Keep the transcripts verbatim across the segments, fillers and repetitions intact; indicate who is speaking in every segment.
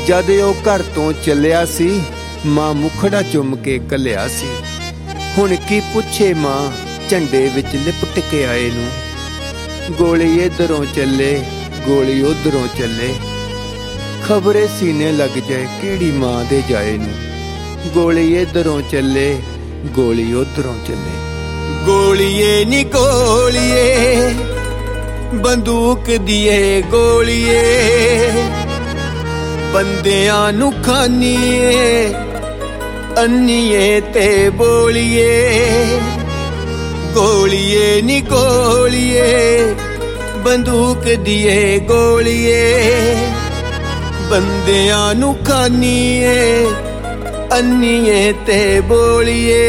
Speaker 1: जद ओ घर तो चलिया सी मां मुखड़ा चुम के घलिया सी। हुण की पुछे मां झंडे विच लिपट के आए नूं। गोली इधरों चले गोली उधरों चले, खबरे सीने लग जाए केड़ी मां दे जाए नूं। गोली इधरों चले गोली उधरों चले। गोलीए नी गोलीए बंदूक दिए गोलीए, बंदियां नू खानीए अन्नीए ते बोलीए। गोलीए नी गोलीए बंदूक दिए गोलीए, बंदियां नू खानीए अन्नीए ते बोलीए।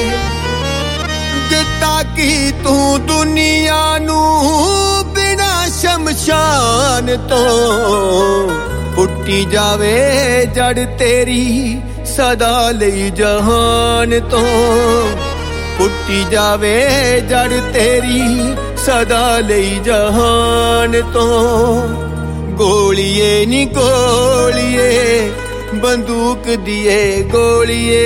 Speaker 1: दिता की तू दुनिया नू बिना शमशान तो, पुट्टी जावे जड़ तेरी सदा लई जहान तो। पुट्टी जावे जड़ तेरी सदा लई जहान तो। गोलीए नी गोलीए बंदूक दिए गोलीए।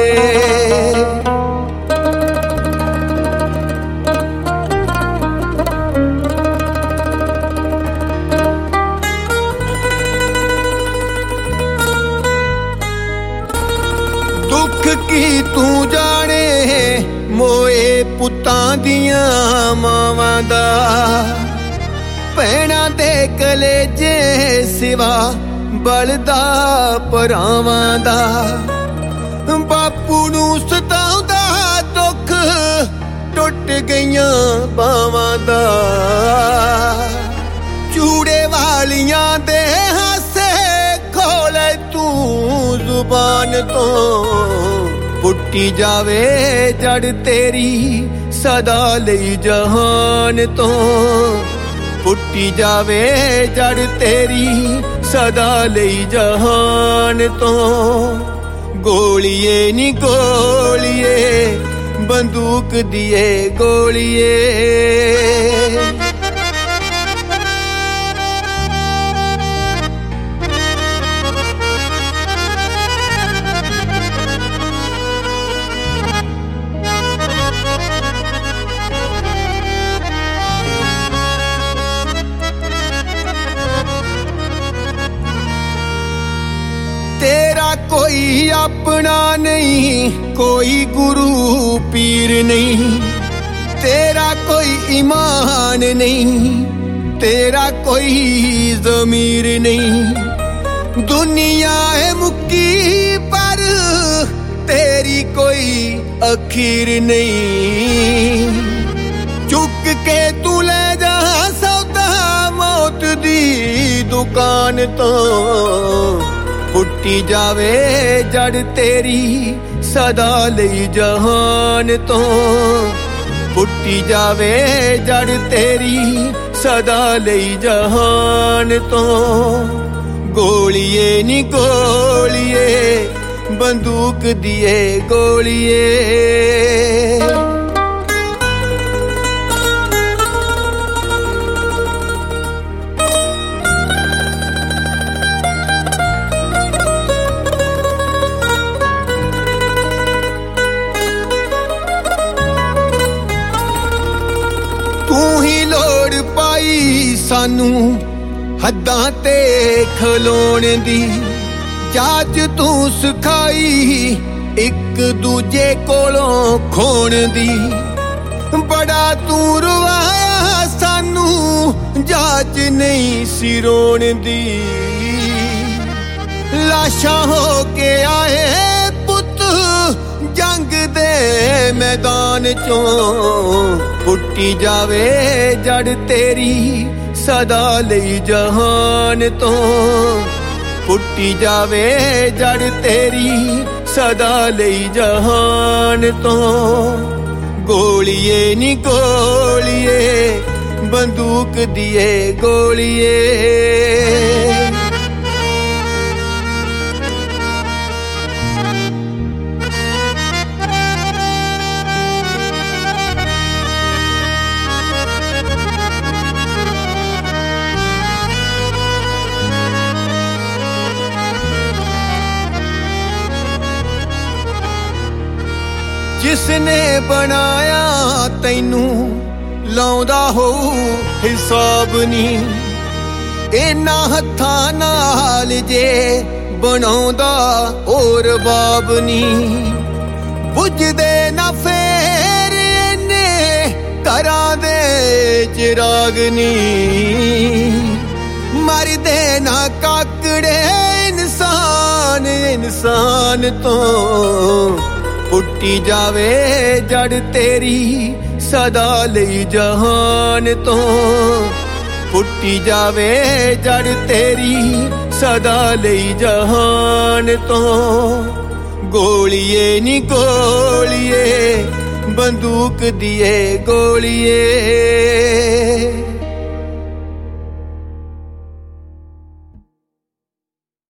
Speaker 1: दुख की तू जाने मोए पुत्तां दियां मावां दा, भैणां दे कलेजे सिवा बलदा भरावां दा। बापू नू सताउंदा दुख टुट गईयां बावां दा, चूड़े वालियां दे हासे खोले तू जुबान तो। पुट्टी जावे जड़ तेरी सदा लई जहान तो। पुट्टी जावे जड़ तेरी सदा लई जहान तो। गोलीए नी गोलीए बंदूक दिए गोलीए। तेरा कोई अपना नहीं, कोई गुरु पीर नहीं, तेरा कोई ईमान नहीं, तेरा कोई ज़मीर नहीं। दुनिया है मुक्की पर तेरी कोई अखीर नहीं। चुक के तू ले जा सौदा मौत दी दुकान तो। पुट्टी जावे जड़ तेरी सदा लई जहान तो। पुट्टी जावे जड़ तेरी सदा लई जहान तो। गोलीए नी गोलीए बंदूक दिए गोलीए। तू ही लोड़ पाई सानू हद्दां ते खलोण दी, जाच तू सिखाई एक दूजे कोलों खोण दी। बड़ा तू रुवाया सानू जाच नहीं सिरोण दी। लाशां हो के आए पुत जंग दे मैदान चों। पुट्टी जावे जड़ तेरी सदा लई जहान तो। पुट्टी जावे जड़ तेरी सदा लई जहान तो। गोलीए नी गोलीए बंदूक दिए गोलीए। ਜਿਸਨੇ ਬਣਾਇਆ ਤੈਨੂੰ ਲਾਉਂਦਾ ਹੋਊ ਹਿਸਾਬ ਨੀ। ਇਹਨਾਂ ਹੱਥਾਂ ਨਾਲ ਜੇ ਬਣਾਉਂਦਾ ਹੋਰ ਬਾਬ ਨੀ। ਬੁੱਝਦੇ ਨਾ ਫੇਰ ਇਹਨੇ ਘਰਾਂ ਦੇ ਚਿਰਾਗ ਨੀ। ਮਰਦੇ ਨਾ ਕਾਕੜੇ ਇਨਸਾਨ ਇਨਸਾਨ ਤੋਂ। ਪੁੱਟੀ ਜਾਵੇ ਜੜ ਤੇਰੀ ਸਦਾ ਲਈ ਜਹਾਨ ਤੋਂ। ਪੁੱਟੀ ਜਾਵੇ ਜੜ ਤੇਰੀ ਸਦਾ ਲਈ ਜਹਾਨ ਤੋਂ। ਗੋਲੀਏ ਨੀ ਗੋਲੀਏ ਬੰਦੂਕ ਦੀਏ ਗੋਲੀਏ।